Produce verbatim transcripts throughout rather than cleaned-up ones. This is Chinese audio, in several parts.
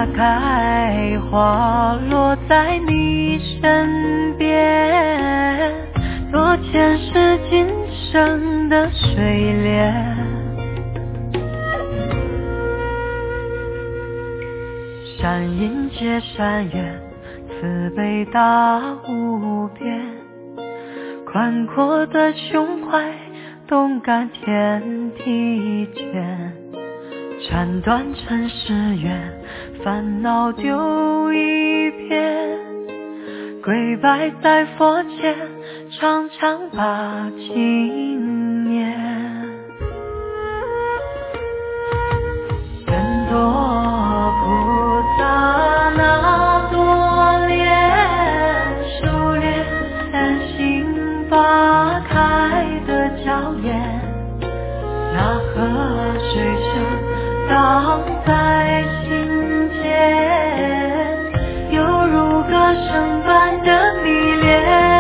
开花落在你身边，多前世今生的水莲。山阴接山远，慈悲大无边，宽阔的胸怀动感天地间，斩断尘世缘，烦恼丢一片，跪拜在佛前，常常把经念。更多菩萨那多莲，修炼心花开的娇艳，那河水声荡在心间，犹如歌声般的迷恋。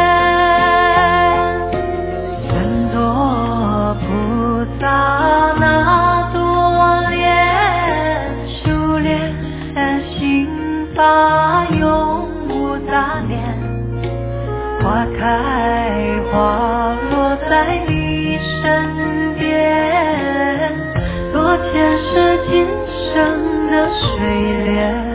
更多菩萨那多莲，修炼心法永无杂念，花开花落在你身边，多前世今生的水莲。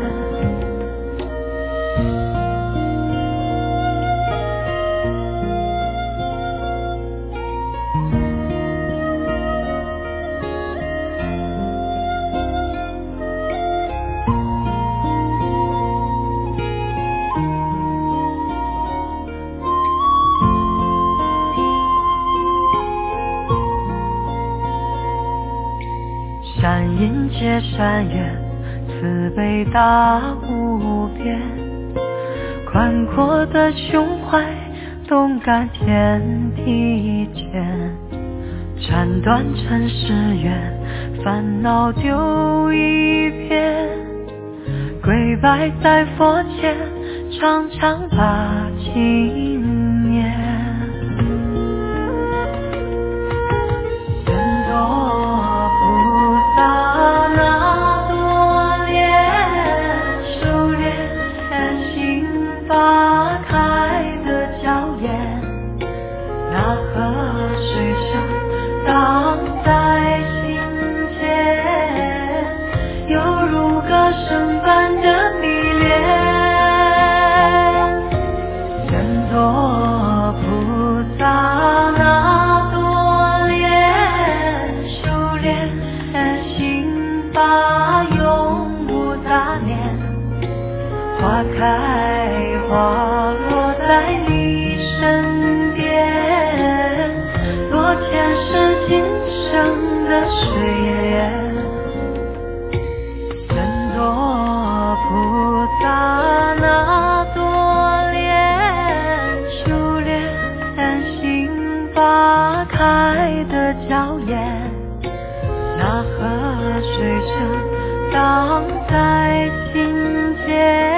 山阴接山远，慈悲大无边，宽阔的胸怀动感天地间，斩断尘世缘，烦恼丢一片，跪拜在佛前，常常把经念。荡在心间，犹如歌声般的迷恋。更多菩萨那多莲，修炼心法永无杂念，花开花落在你身边，多前世今生的水莲。更多菩萨那多莲，修炼心法开的娇艳，那河水声荡在心间，